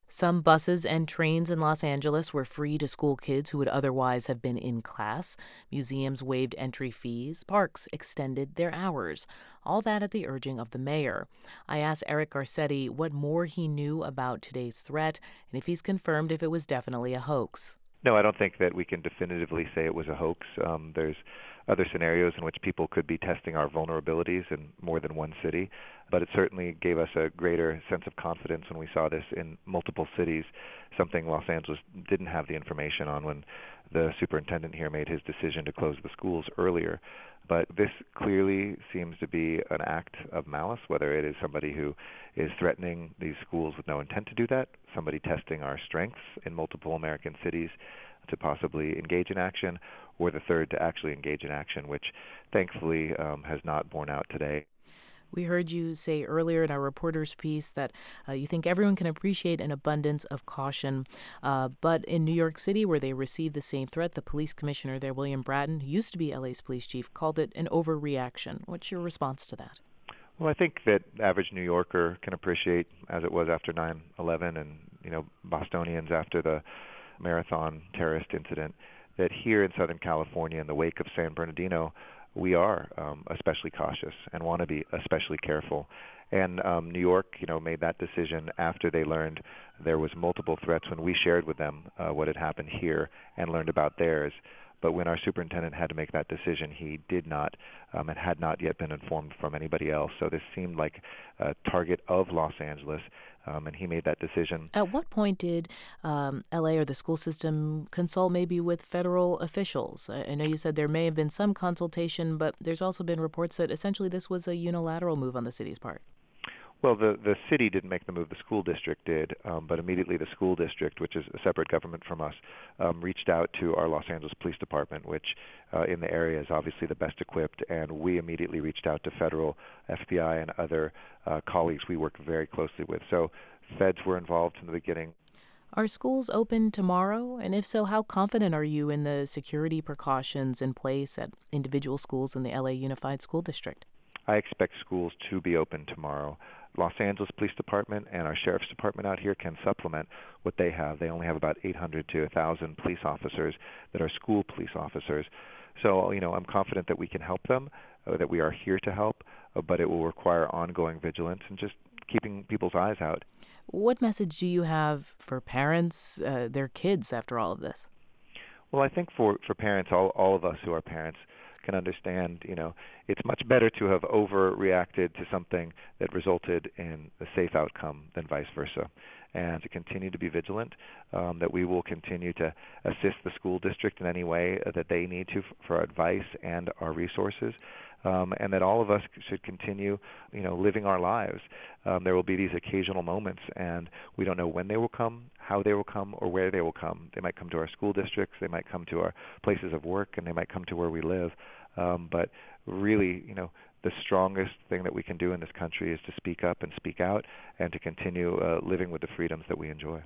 Some buses and trains in Los Angeles were free to school kids who would otherwise have been in class. Museums waived entry fees. Parks extended their hours. All that at the urging of the mayor. I asked Eric Garcetti what more he knew about today's threat and if he's confirmed if it was definitely a hoax. No, I don't think that we can definitively say it was a hoax. There's other scenarios in which people could be testing our vulnerabilities in more than one city, but it certainly gave us a greater sense of confidence when we saw this in multiple cities, something Los Angeles didn't have the information on when the superintendent here made his decision to close the schools earlier. But this clearly seems to be an act of malice, whether it is somebody who is threatening these schools with no intent to do that, somebody testing our strengths in multiple American cities to possibly engage in action, or the third to actually engage in action, which thankfully has not borne out today. We heard you say earlier in our reporter's piece that you think everyone can appreciate an abundance of caution. But in New York City, where they received the same threat, the police commissioner there, William Bratton, who used to be LA's police chief, called it an overreaction. What's your response to that? Well, I think that average New Yorker can appreciate, as it was after 9/11, and Bostonians after the Marathon terrorist incident, that here in Southern California, in the wake of San Bernardino, we are especially cautious and want to be especially careful. And New York, made that decision after they learned there was multiple threats when we shared with them what had happened here and learned about theirs. But when our superintendent had to make that decision, he did not and had not yet been informed from anybody else. So this seemed like a target of Los Angeles, and he made that decision. At what point did LA or the school system consult maybe with federal officials? I know you said there may have been some consultation, but there's also been reports that essentially this was a unilateral move on the city's part. Well, the city didn't make the move, the school district did, but immediately the school district, which is a separate government from us, reached out to our Los Angeles Police Department, which in the area is obviously the best equipped, and we immediately reached out to federal FBI and other colleagues we work very closely with. So feds were involved from the beginning. Are schools open tomorrow? And if so, how confident are you in the security precautions in place at individual schools in the LA Unified School District? I expect schools to be open tomorrow. Los Angeles Police Department and our Sheriff's Department out here can supplement what they have. They only have about 800 to 1,000 police officers that are school police officers. So, I'm confident that we can help them, that we are here to help, but it will require ongoing vigilance and just keeping people's eyes out. What message do you have for parents, their kids, after all of this? Well, I think for parents, all of us who are parents can understand, it's much better to have overreacted to something that resulted in a safe outcome than vice versa. And to continue to be vigilant, that we will continue to assist the school district in any way that they need to for advice and our resources. And that all of us should continue, living our lives. There will be these occasional moments, and we don't know when they will come, how they will come, or where they will come. They might come to our school districts, they might come to our places of work, and they might come to where we live. But really, the strongest thing that we can do in this country is to speak up and speak out and to continue living with the freedoms that we enjoy.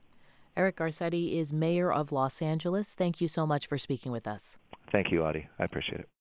Eric Garcetti is mayor of Los Angeles. Thank you so much for speaking with us. Thank you, Audie. I appreciate it.